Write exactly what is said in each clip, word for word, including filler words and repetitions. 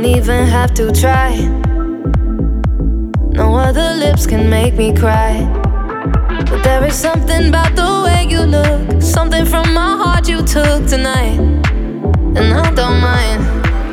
even have to try. No other lips can make me cry. But there is something about the way you look, something from my heart you took tonight, and I don't mind.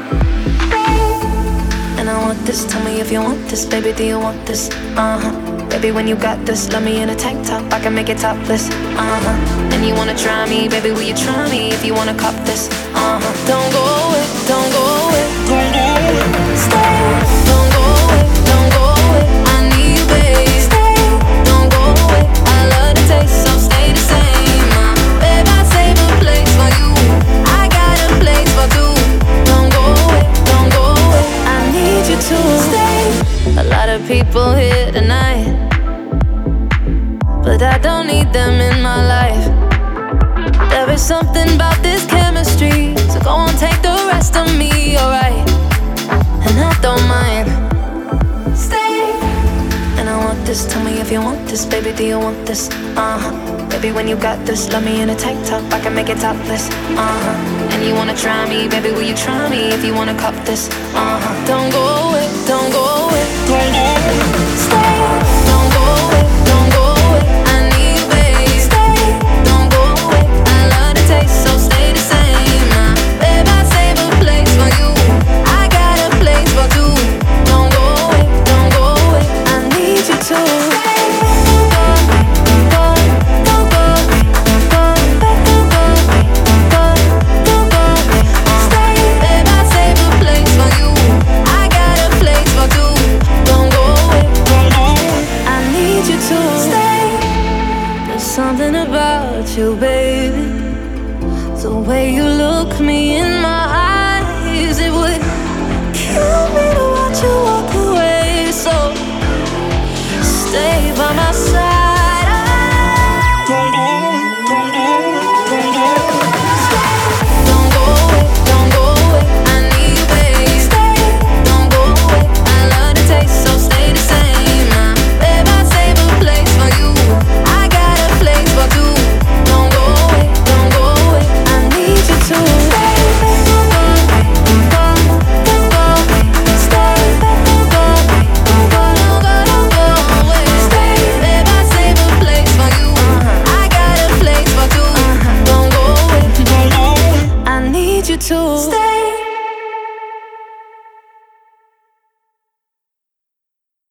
And I want this, tell me if you want this, baby, do you want this? Uh-huh. Baby, when you got this, love me in a tank top, I can make it topless. Uh-huh. And you wanna try me, baby, will you try me if you wanna cop this? Uh-huh. Don't go away, don't go away, don't go away. Stay, don't go away, don't go away. I need you, babe. Stay, don't go away. I love the taste, so stay the same. Uh, babe, I save a place for you. I got a place for two. Don't go away, don't go away. I need you to stay. A lot of people here tonight, but I don't need them in my life. There is something about this chemistry, so go on, take the rest of me, alright? And I don't mind. Stay. And I want this, tell me if you want this, baby, do you want this? Uh-huh. Baby, when you got this, love me in a tank top, I can make it topless. Uh-huh. And you wanna try me, baby, will you try me if you wanna cop this? Uh-huh. Don't go away, don't go away, don't go away. Stay. Don't go away, don't go away. I need you, babe. Stay. Don't go away. I love the taste, so stay the same. Uh, babe, I save a place for you. I got a place for two. Don't go away, don't go away. I need you to stay. Something about you, baby, the way you look me in my eyes, it would kill me to watch you walk away. So stay by my side. Don't go away, don't go away, don't go away. Don't go away, don't go away. I need you, babe. Stay. Don't go away. I love the taste, so stay the same. Uh, babe, I save a place for you. I got a place for two. Don't go away, don't go away. I need you to stay. Don't go away, don't go, don't go away. Stay. Don't go away, don't go, don't go, don't go away. Stay. Babe, I save a place for you. I got a place for two. Don't go away, don't go away. I need you to stay.